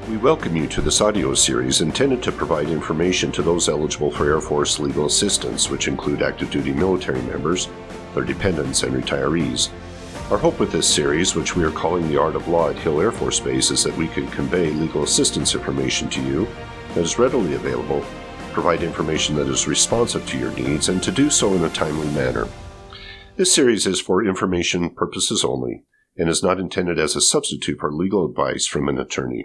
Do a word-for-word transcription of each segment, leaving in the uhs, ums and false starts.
We welcome you to this audio series intended to provide information to those eligible for Air Force legal assistance, which include active duty military members, their dependents, and retirees. Our hope with this series, which we are calling The Art of Law at Hill Air Force Base, is that we can convey legal assistance information to you that is readily available, provide information that is responsive to your needs, and to do so in a timely manner. This series is for information purposes only and is not intended as a substitute for legal advice from an attorney.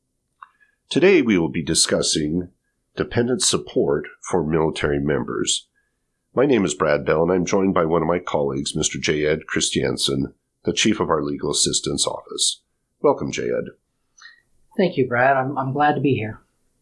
Today we will be discussing dependent support for military members. My name is Brad Bell, and I'm joined by one of my colleagues, Mister J. Ed Christiansen, the Chief of our Legal Assistance Office. Welcome, J. Ed. Thank you, Brad. I'm, I'm glad to be here.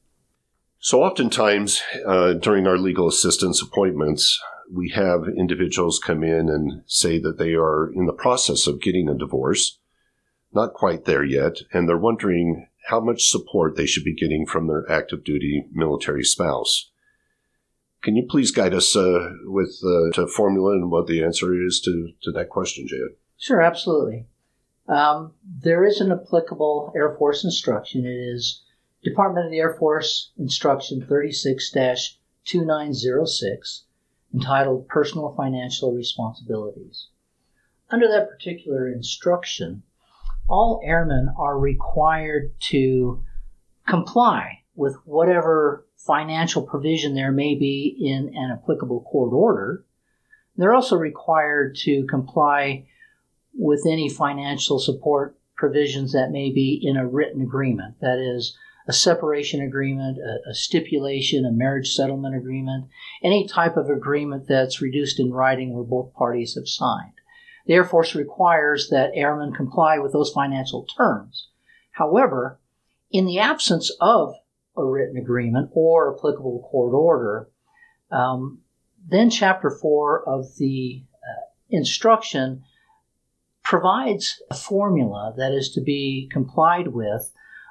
So oftentimes uh, during our legal assistance appointments, we have individuals come in and say that they are in the process of getting a divorce, not quite there yet, and they're wondering how much support they should be getting from their active duty military spouse. Can you please guide us uh, with uh, a formula and what the answer is to, to that question, Jay? Sure, absolutely. Um, there is an applicable Air Force instruction. It is Department of the Air Force Instruction thirty-six dash twenty-nine oh six, entitled Personal Financial Responsibilities. Under that particular instruction, all airmen are required to comply with whatever financial provision there may be in an applicable court order. They're also required to comply with any financial support provisions that may be in a written agreement. That is, a separation agreement, a, a stipulation, a marriage settlement agreement, any type of agreement that's reduced in writing where both parties have signed. The Air Force requires that airmen comply with those financial terms. However, in the absence of a written agreement or applicable court order, um, then Chapter four of the uh, instruction provides a formula that is to be complied with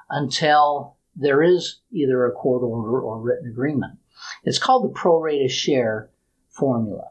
until there is either a court order or written agreement. It's called the pro rata share formula.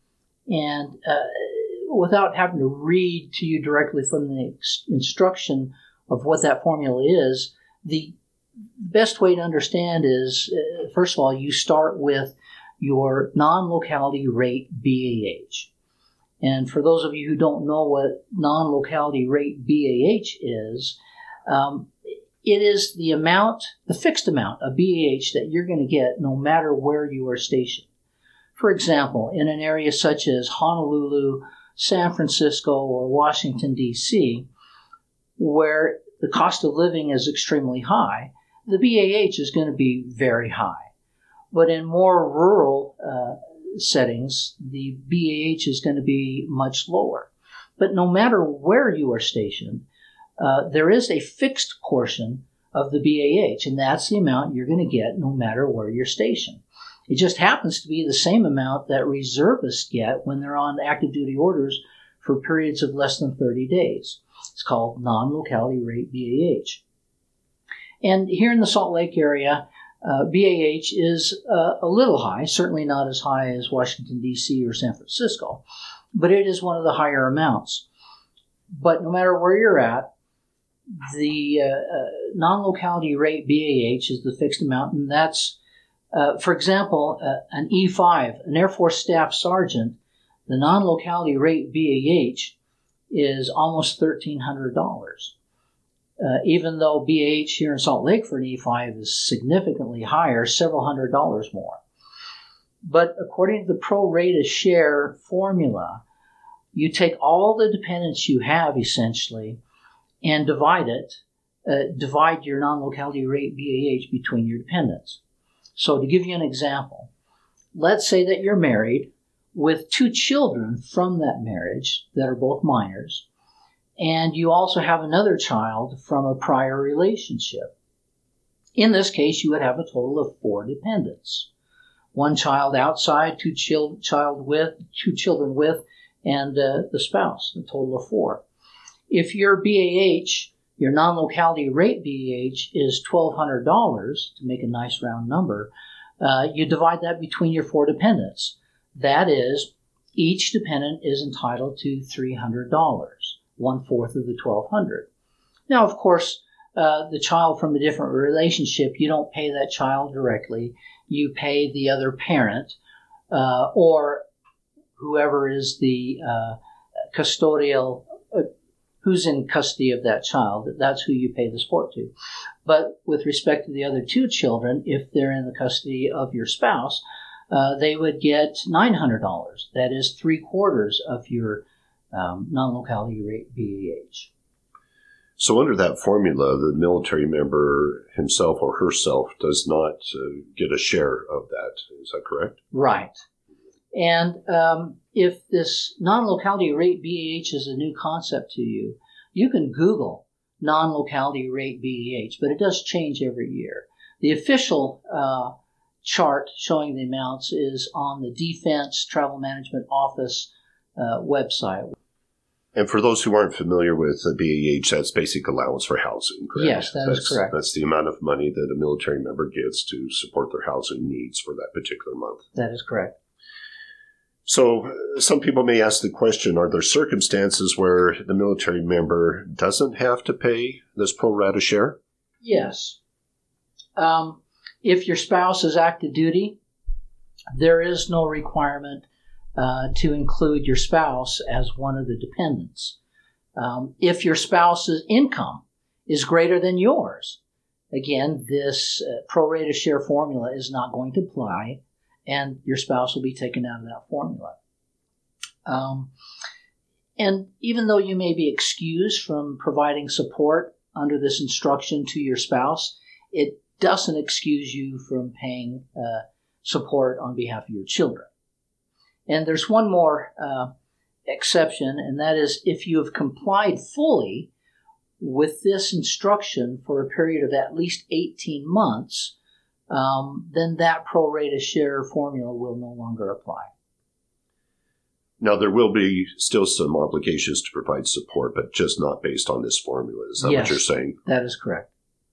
And uh, without having to read to you directly from the ex- instruction of what that formula is, the best way to understand is, uh, first of all, you start with your non-locality rate B A H. And for those of you who don't know what non-locality rate B A H is, um, it is the amount, the fixed amount of B A H that you're going to get no matter where you are stationed. For example, in an area such as Honolulu, San Francisco, or Washington, D C, where the cost of living is extremely high, the B A H is going to be very high. But in more rural uh, settings, the B A H is going to be much lower. But no matter where you are stationed, uh, there is a fixed portion of the B A H, and that's the amount you're going to get no matter where you're stationed. It just happens to be the same amount that reservists get when they're on active duty orders for periods of less than thirty days. It's called non-locality rate B A H. And here in the Salt Lake area, uh, B A H is uh, a little high, certainly not as high as Washington, D C or San Francisco, but it is one of the higher amounts. But no matter where you're at, the uh, uh, non-locality rate B A H is the fixed amount, and that's Uh, for example, uh, an E five, an Air Force Staff Sergeant, the non-locality rate B A H is almost thirteen hundred dollars. Uh, even though B A H here in Salt Lake for an E five is significantly higher, several hundred dollars more. But according to the pro rata share formula, you take all the dependents you have essentially and divide it, uh, divide your non-locality rate B A H between your dependents. So to give you an example, let's say that you're married with two children from that marriage that are both minors, and you also have another child from a prior relationship. In this case, you would have a total of four dependents. One child outside, two, chil- child with, two children with, and uh, the spouse, a total of four. If your B A H, your non-locality rate B A H, is twelve hundred dollars, to make a nice round number, uh, you divide that between your four dependents. That is, each dependent is entitled to three hundred dollars, one-fourth of the twelve hundred dollars. Now, of course, uh, the child from a different relationship, you don't pay that child directly. You pay the other parent uh, or whoever is the uh, custodial, uh, who's in custody of that child. That's who you pay the support to. But with respect to the other two children, if they're in the custody of your spouse, uh, they would get nine hundred dollars. That is three quarters of your um, non-locality rate B A H. So under that formula, the military member himself or herself does not uh, get a share of that. Is that correct? Right. And um, if this non-locality rate B A H is a new concept to you, you can Google non-locality rate B A H, but it does change every year. The official uh, chart showing the amounts is on the Defense Travel Management Office uh, website. And for those who aren't familiar with the B A H, that's basic allowance for housing, correct? Yes, that that's, is correct. That's the amount of money that a military member gets to support their housing needs for that particular month. That is correct. So uh, some people may ask the question, are there circumstances where the military member doesn't have to pay this pro rata share? Yes. Um, if your spouse is active duty, there is no requirement uh, to include your spouse as one of the dependents. Um, if your spouse's income is greater than yours, again, this uh, pro rata share formula is not going to apply, and your spouse will be taken out of that formula. Um, and even though you may be excused from providing support under this instruction to your spouse, it doesn't excuse you from paying uh, support on behalf of your children. And there's one more uh, exception, and that is if you have complied fully with this instruction for a period of at least eighteen months, Um, then that pro rata share formula will no longer apply. Now, there will be still some obligations to provide support, but just not based on this formula. Is that Yes, what you're saying? That is correct.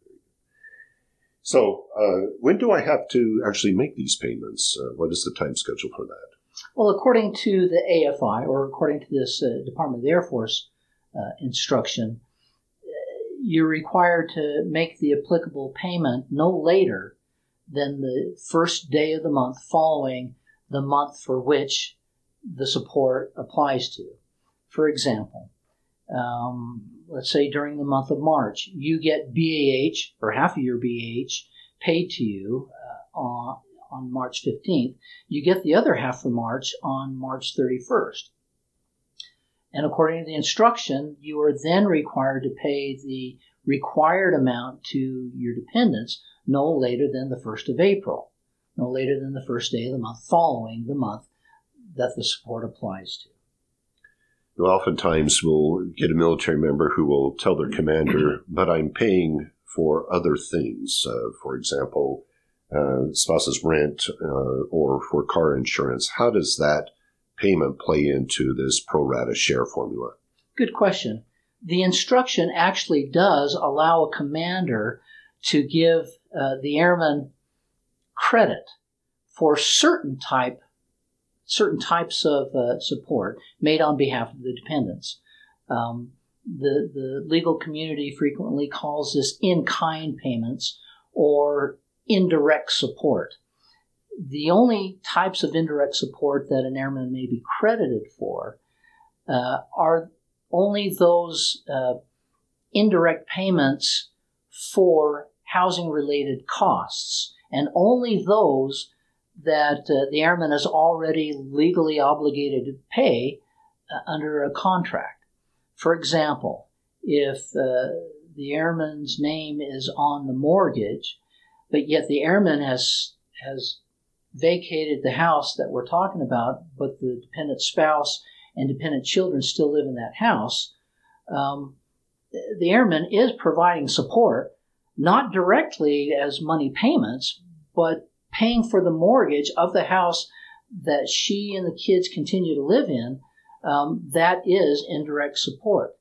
So, uh, when do I have to actually make these payments? Uh, what is the time schedule for that? Well, according to the A F I, or according to this uh, Department of the Air Force uh, instruction, you're required to make the applicable payment no later than the first day of the month following the month for which the support applies to. For example, um, let's say during the month of March, you get B A H, or half of your B A H, paid to you uh, on, on March fifteenth. You get the other half for March on March thirty-first. And according to the instruction, you are then required to pay the required amount to your dependents no later than the first of April, no later than the first day of the month following the month that the support applies to. Well, oftentimes we'll get a military member who will tell their commander, but I'm paying for other things. Uh, for example, uh, spouse's rent uh, or for car insurance. How does that payment play into this pro rata share formula? Good question. The instruction actually does allow a commander to give uh, the airman credit for certain type, certain types of uh, support made on behalf of the dependents. Um, the the legal community frequently calls this in-kind payments or indirect support. The only types of indirect support that an airman may be credited for uh, are only those uh, indirect payments for housing-related costs, and only those that uh, the airman is already legally obligated to pay uh, under a contract. For example, if uh, the airman's name is on the mortgage, but yet the airman has has vacated the house that we're talking about, but the dependent spouse and dependent children still live in that house, um, the airman is providing support, not directly as money payments, but paying for the mortgage of the house that she and the kids continue to live in. Um, that is indirect support.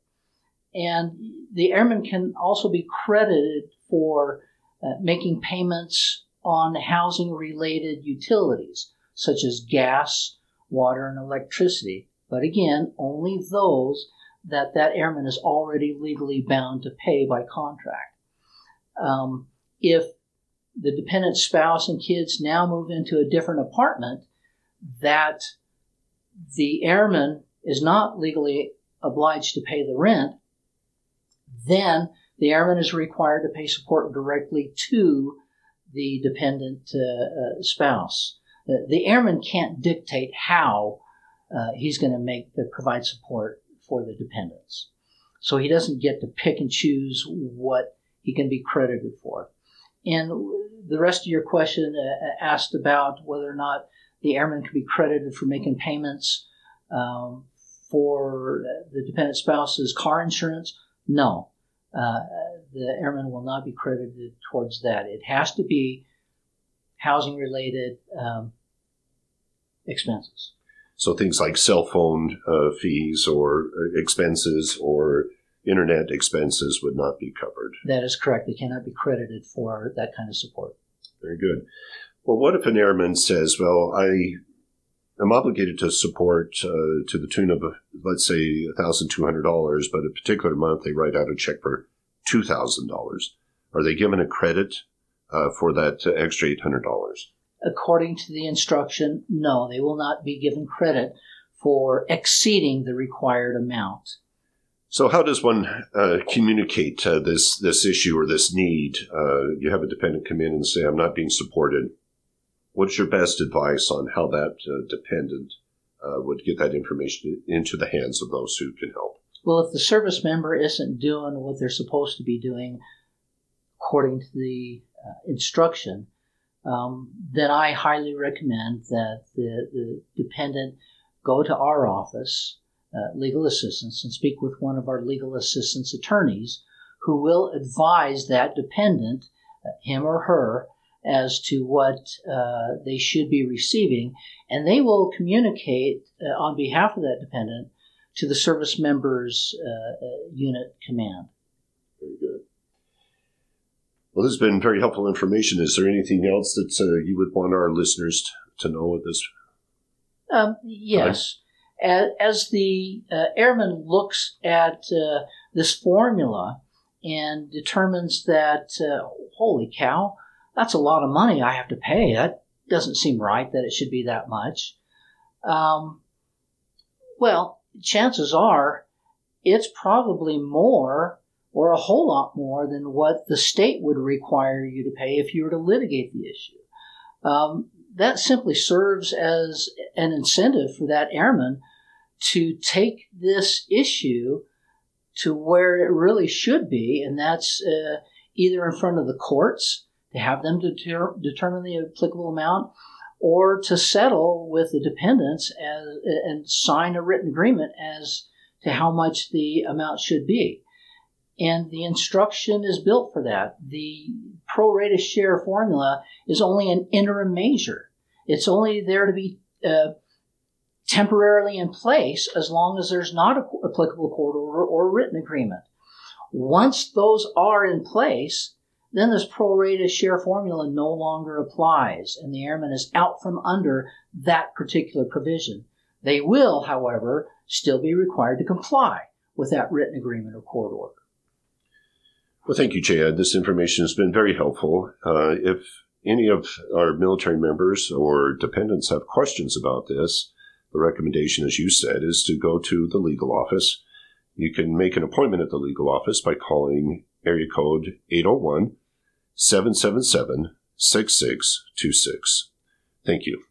And the airman can also be credited for uh, making payments on housing-related utilities, such as gas, water, and electricity. But again, only those that that airman is already legally bound to pay by contract. Um, if the dependent spouse and kids now move into a different apartment that the airman is not legally obliged to pay the rent, then the airman is required to pay support directly to the dependent uh, uh, spouse. The, the airman can't dictate how uh, he's going to make the provide support for the dependents. So he doesn't get to pick and choose what he can be credited for. And the rest of your question uh, asked about whether or not the airman can be credited for making payments um, for the dependent spouse's car insurance. No, uh, the airman will not be credited towards that. It has to be housing-related um, expenses. So things like cell phone uh, fees or expenses or internet expenses would not be covered. That is correct. They cannot be credited for that kind of support. Very good. Well, what if an airman says, well, I am obligated to support uh, to the tune of, let's say, one thousand two hundred dollars, but a particular month they write out a check for two thousand dollars. Are they given a credit uh, for that uh, extra eight hundred dollars? According to the instruction, no, they will not be given credit for exceeding the required amount. So how does one uh, communicate uh, this this issue or this need? Uh, you have a dependent come in and say, I'm not being supported. What's your best advice on how that uh, dependent uh, would get that information into the hands of those who can help? Well, if the service member isn't doing what they're supposed to be doing according to the uh, instruction, um, then I highly recommend that the, the dependent go to our office, Uh, legal assistance, and speak with one of our legal assistance attorneys who will advise that dependent, uh, him or her, as to what uh, they should be receiving, and they will communicate uh, on behalf of that dependent to the service member's uh, uh, unit command. Very good. Well, this has been very helpful information. Is there anything else that uh, you would want our listeners to know at this um, Yes. time? As the uh, airman looks at uh, this formula and determines that, uh, holy cow, that's a lot of money I have to pay. That doesn't seem right that it should be that much. Um, well, chances are it's probably more or a whole lot more than what the state would require you to pay if you were to litigate the issue. Um, that simply serves as an incentive for that airman to take this issue to where it really should be, and that's uh, either in front of the courts to have them deter- determine the applicable amount, or to settle with the dependents as, and sign a written agreement as to how much the amount should be. And the instruction is built for that. The pro rata share formula is only an interim measure. It's only there to be uh, temporarily in place as long as there's not an applicable court order or written agreement. Once those are in place, then this pro rata share formula no longer applies, and the airman is out from under that particular provision. They will, however, still be required to comply with that written agreement or court order. Well, thank you, Chad. This information has been very helpful. Uh, if any of our military members or dependents have questions about this, the recommendation, as you said, is to go to the legal office. You can make an appointment at the legal office by calling area code eight oh one, seven seven seven, six six two six. Thank you.